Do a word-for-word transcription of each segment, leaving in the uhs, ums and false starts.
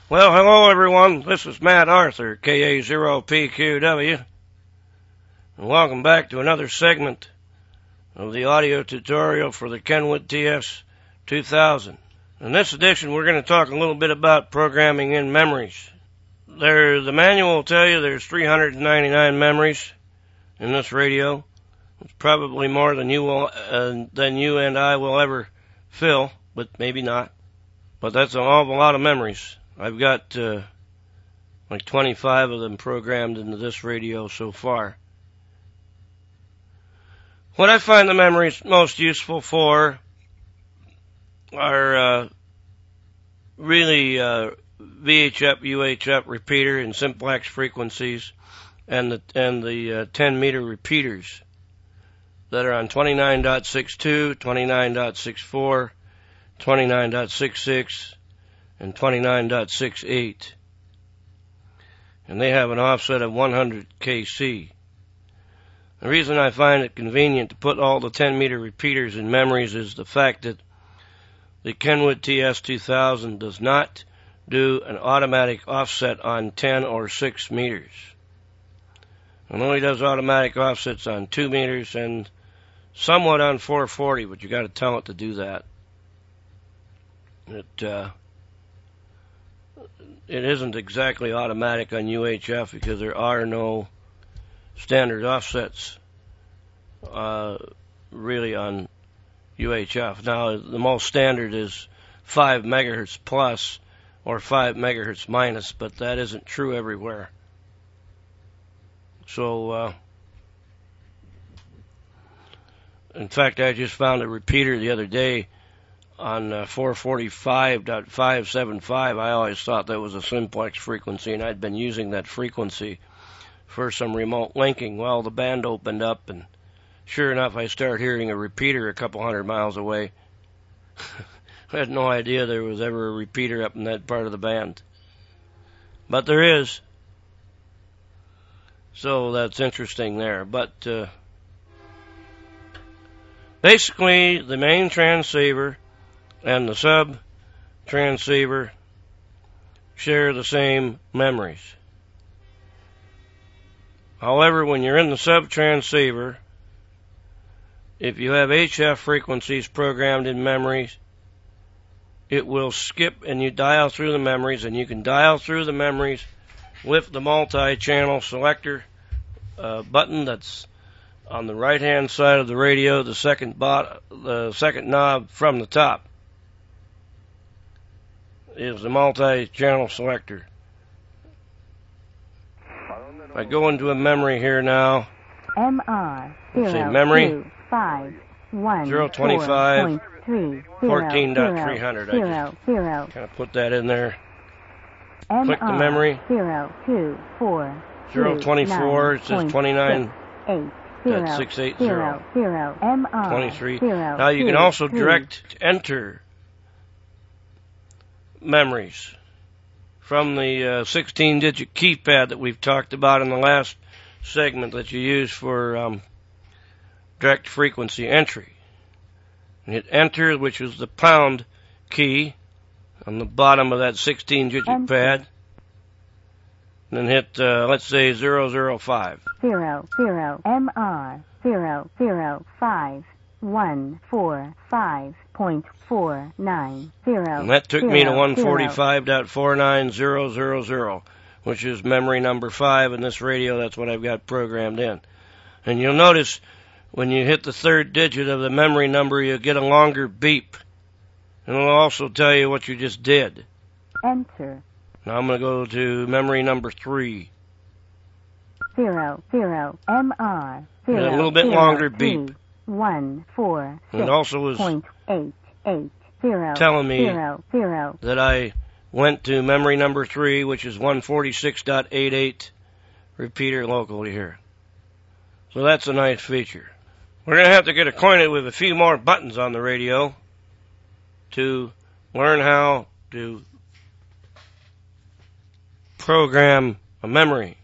Well, hello everyone. This is Matt Arthur, K A zero P Q W, and welcome back to another segment of the audio tutorial for the Kenwood T S two thousand. In this edition, we're going to talk a little bit about programming in memories. There, the manual will tell you there's three hundred ninety-nine memories in this radio. It's probably more than you will, uh, than you and I will ever fill, but maybe not. But that's an awful lot of memories. I've got uh, like twenty-five of them programmed into this radio so far. What I find the memories most useful for are uh, really uh, V H F, U H F repeater and simplex frequencies, and the and the uh, ten meter repeaters that are on twenty-nine point six two, twenty-nine point six four, twenty-nine point six six, and twenty-nine point six eight, and they have an offset of one hundred K C. The reason I find it convenient to put all the ten meter repeaters in memories is the fact that the Kenwood T S two thousand does not do an automatic offset on ten or six meters. It only does automatic offsets on two meters and somewhat on four forty, but you got to tell it to do that. It uh, it isn't exactly automatic on U H F because there are no standard offsets uh, really on U H F. Now, the most standard is five megahertz plus or five megahertz minus, but that isn't true everywhere. So, uh, in fact, I just found a repeater the other day on uh, four forty-five point five seven five. I always thought that was a simplex frequency, and I'd been using that frequency for some remote linking. Well, the band opened up, and sure enough, I started hearing a repeater a couple hundred miles away. I had no idea there was ever a repeater up in that part of the band. But there is. So that's interesting there. But uh, basically, the main transceiver and the sub transceiver share the same memories. However, when you're in the sub transceiver, if you have H F frequencies programmed in memories, it will skip and you dial through the memories, and you can dial through the memories with the multi-channel selector uh, button that's on the right-hand side of the radio, the second bot, the second knob from the top is the multi-channel selector. If I go into a memory here now, M R say memory two five one zero twenty-five fourteen point three hundred. I just kind of put that in there. Click the memory. zero two four zero twenty-four, it says twenty-nine point six eight zero. twenty-three. Now you can also direct enter memories from the sixteen digit uh, keypad that we've talked about in the last segment that you use for um, direct frequency entry. And hit enter, which is the pound key on the bottom of that sixteen digit enter pad. And then hit, uh, let's say, zero zero five. zero zero M R zero zero five one four five point four nine zero. And that took zero, me to one forty-five point four nine zero zero zero, which is memory number five in this radio. That's what I've got programmed in. And you'll notice when you hit the third digit of the memory number, you'll get a longer beep. And it'll also tell you what you just did. Enter. Now I'm going to go to memory number three. Zero, zero, M R, zero, a little bit zero, longer three, beep. One, four, and it also was point eight, eight, zero, telling me zero, zero. that I went to memory number three, which is one forty-six point eight eight repeater locally here. So that's a nice feature. We're going to have to get acquainted with a few more buttons on the radio to learn how to program a memory.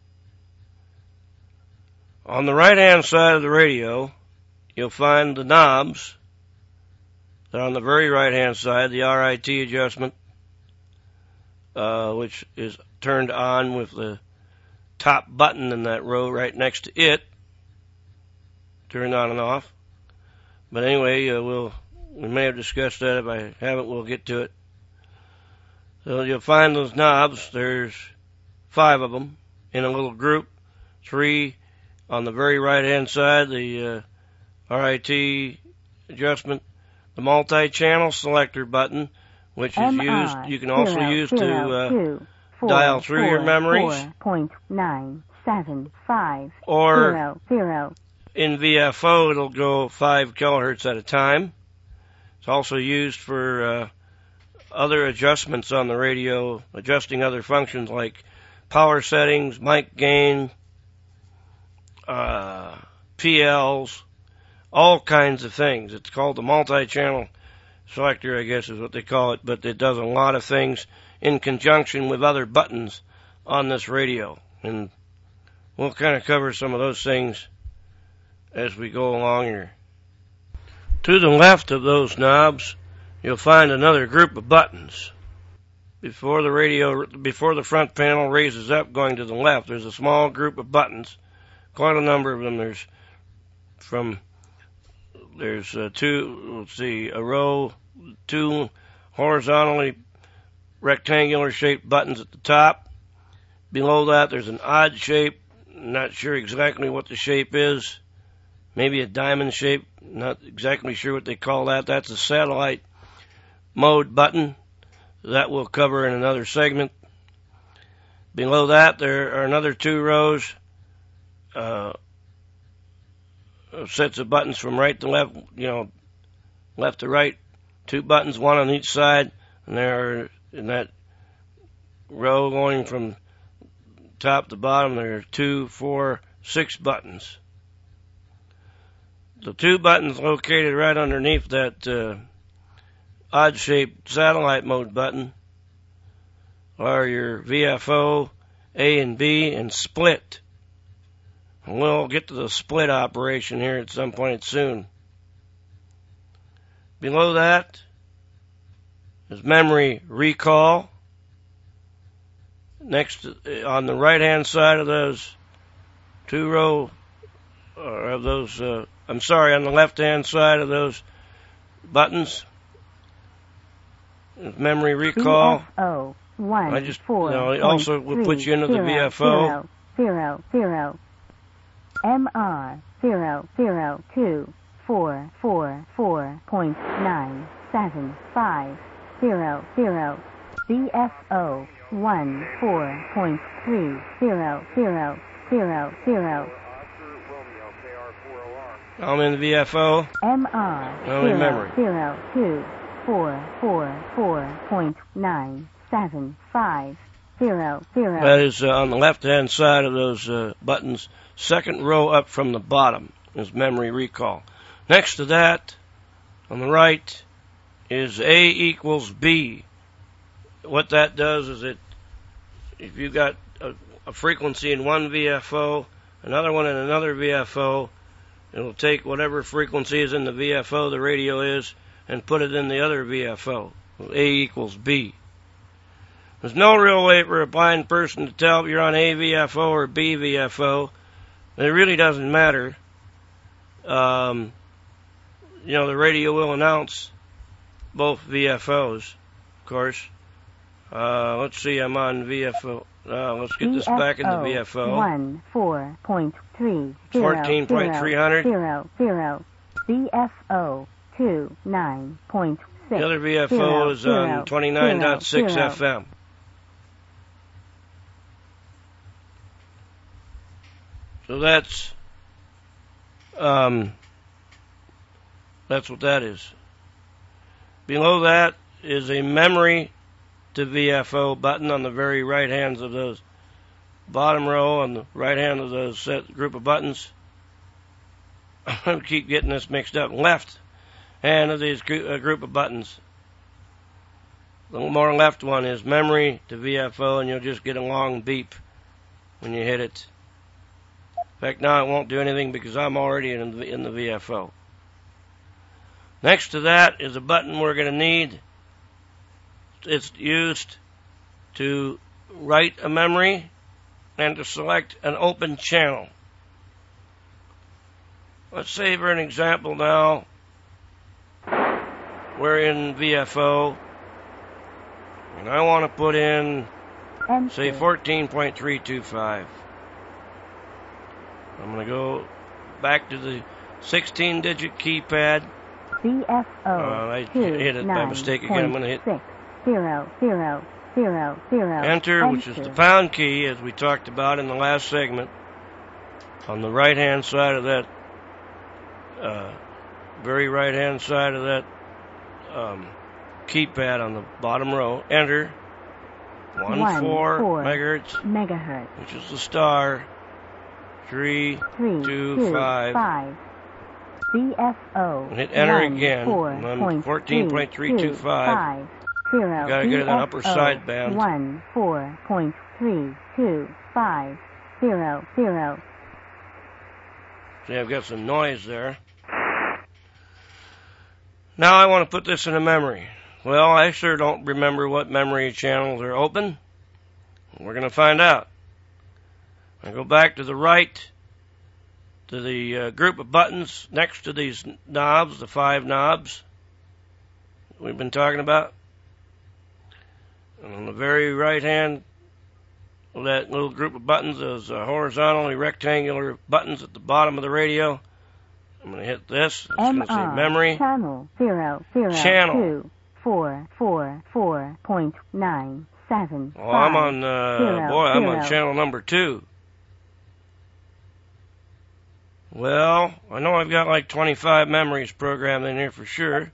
On the right-hand side of the radio, you'll find the knobs. They're on the very right-hand side, the R I T adjustment, uh, which is turned on with the top button in that row right next to it, turned on and off. But anyway, uh, we'll we may have discussed that. If I haven't, we'll get to it. So you'll find those knobs. There's five of them in a little group. Three on the very right-hand side, the uh, R I T adjustment, the multi-channel selector button, which is M R used. You can also zero, use zero, to uh, two, four, dial through four, your memories, four point nine seven five or zero, zero. in V F O it'll go five kilohertz at a time. It's also used for uh, other adjustments on the radio, adjusting other functions like power settings, mic gain, uh, P Ls, all kinds of things. It's called the multi-channel selector, I guess is what they call it, but it does a lot of things in conjunction with other buttons on this radio. And we'll kind of cover some of those things as we go along here. To the left of those knobs, you'll find another group of buttons. Before the radio, before the front panel raises up going to the left, there's a small group of buttons, quite a number of them. There's from, there's uh, two, let's see, a row, two horizontally rectangular shaped buttons at the top. Below that, there's an odd shape. Not sure exactly what the shape is. Maybe a diamond shape. Not exactly sure what they call that. That's a satellite mode button. That we'll cover in another segment. Below that, there are another two rows, uh, sets of buttons from right to left, you know, left to right, two buttons, one on each side, and there are, in that row going from top to bottom, there are two, four, six buttons. The two buttons located right underneath that uh, odd-shaped satellite mode button are your V F O, A and B, and split. And we'll get to the split operation here at some point soon. Below that is memory recall. Next, to, on the right-hand side of those two row, or of those, uh, I'm sorry, on the left-hand side of those buttons, memory recall. V F O one I just, four you know, it also will put you into the V F O. Zero, zero, zero. M R zero, zero, two, four, four, four point nine seven five zero, zero. V F O one four point three zero zero zero zero. I'm in the V F O. M R Only memory. zero, two, four, four, four point nine seven five zero zero. That is uh, on the left-hand side of those uh, buttons, second row up from the bottom is memory recall. Next to that, on the right, is A equals B. What that does is it, if you've got a, a frequency in one V F O, another one in another V F O, it'll take whatever frequency is in the V F O the radio is and put it in the other V F O. A equals B. There's no real way for a blind person to tell if you're on A V F O or B V F O. It really doesn't matter. Um, you know, the radio will announce both V F Os, of course. Uh, let's see, I'm on V F O. Uh, let's get this back into V F O. one four point three fourteen point three hundred. Zero, zero. V F O two nine point six. The other V F O is on twenty-nine point six F M. So that's um, that's what that is. Below that is a memory to V F O button on the very right hands of those bottom row, on the right hand of those set group of buttons. I keep getting this mixed up. Left hand of these group, uh, group of buttons. The more left one is memory to V F O, and you'll just get a long beep when you hit it. In fact, now it won't do anything because I'm already in the, in the V F O. Next to that is a button we're going to need. It's used to write a memory and to select an open channel. Let's say for an example now, we're in V F O, and I want to put in, Enter. say, fourteen point three two five. I'm going to go back to the sixteen-digit keypad. V F O. Uh, I two, hit it by nine, mistake again. I'm going to hit six, zero, zero, zero, zero, Enter, enter, which is the pound key, as we talked about in the last segment. On the right-hand side of that, uh, very right-hand side of that um, keypad on the bottom row. Enter. One, One, four, four megahertz, megahertz. which is the star. Three, Three, two, two, five. five. V F O. And hit enter one, again. four, I'm point fourteen point three two five. Zero. You gotta get it on upper V F O, sideband. One four point three two five zero zero. See, I've got some noise there. Now I want to put this in a memory. Well, I sure don't remember what memory channels are open. We're going to find out. I go back to the right to the uh, group of buttons next to these knobs, the five knobs we've been talking about. And on the very right hand of that little group of buttons, those uh, horizontally rectangular buttons at the bottom of the radio. I'm going to hit this. It's going to say memory. Channel zero zero Channel. two four four four point nine seven. Oh, I'm on, uh, zero, boy, I'm zero. on channel number two. Well, I know I've got like twenty-five memories programmed in here for sure.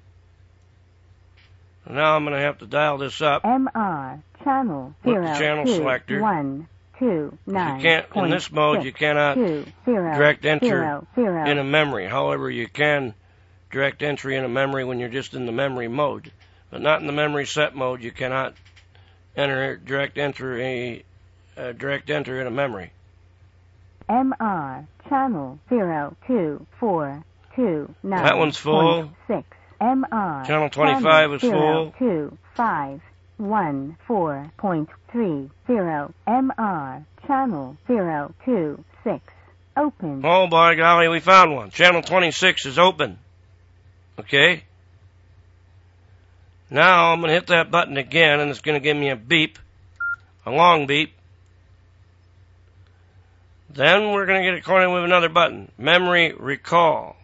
Now I'm going to have to dial this up. M R channel With zero the channel two, selector. one two nine. You can't, in this mode, you cannot two, zero, direct enter zero, zero. in a memory. However, you can direct entry in a memory when you're just in the memory mode. But not in the memory set mode. You cannot enter direct enter a uh, direct enter in a memory. M R channel zero two four two nine. That one's full. Six. M R Channel twenty-five is zero, full. Two five one four point three zero. M R channel zero two six. Open. Oh, by golly, we found one. Channel twenty-six is open. Okay. Now I'm going to hit that button again, and it's going to give me a beep, a long beep. Then we're going to get acquainted with another button, memory recall.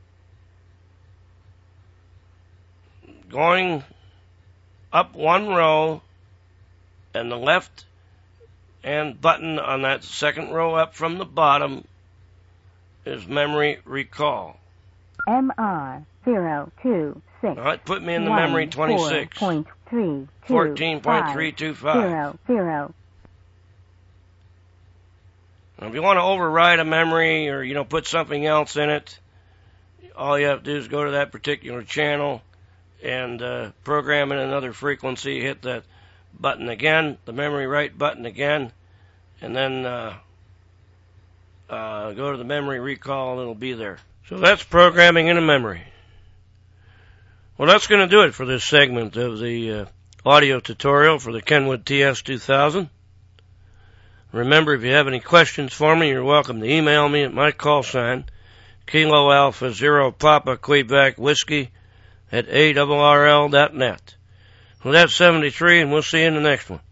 Going up one row, and the left and button on that second row up from the bottom is memory recall. M R zero two six. Now it put me in the memory twenty-six. fourteen point three two five. Zero zero. Now, if you want to override a memory or, you know, put something else in it, all you have to do is go to that particular channel and uh, program in another frequency, hit that button again, the memory write button again, and then uh, uh, go to the memory recall and it'll be there. So that's programming in a memory. Well, that's going to do it for this segment of the uh, audio tutorial for the Kenwood T S two thousand. Remember, if you have any questions for me, you're welcome to email me at my call sign, Kilo Alpha Zero Papa Quebec Whiskey at A R R L dot net. Well, that's seventy-three, and we'll see you in the next one.